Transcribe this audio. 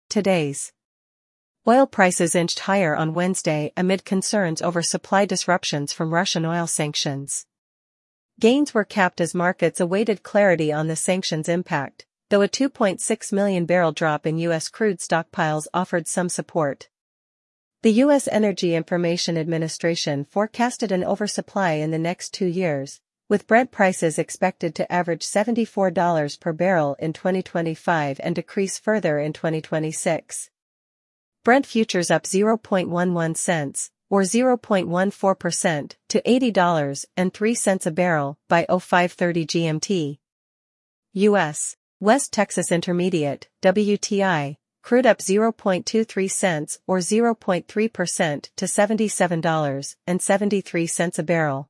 Today's oil prices inched higher on Wednesday amid concerns over supply disruptions from Russian oil sanctions. Gains were capped as markets awaited clarity on the sanctions' impact, though a 2.6 million barrel drop in U.S. crude stockpiles offered some support. The U.S. Energy Information Administration forecasted an oversupply in the next 2 years, with Brent prices expected to average $74 per barrel in 2025 and decrease further in 2026. Brent futures up 0.11 cents, or 0.14%, to $80.03 a barrel by 0530 GMT. U.S. West Texas Intermediate, WTI, crude up 0.23 cents or 0.3% to $77.73 a barrel.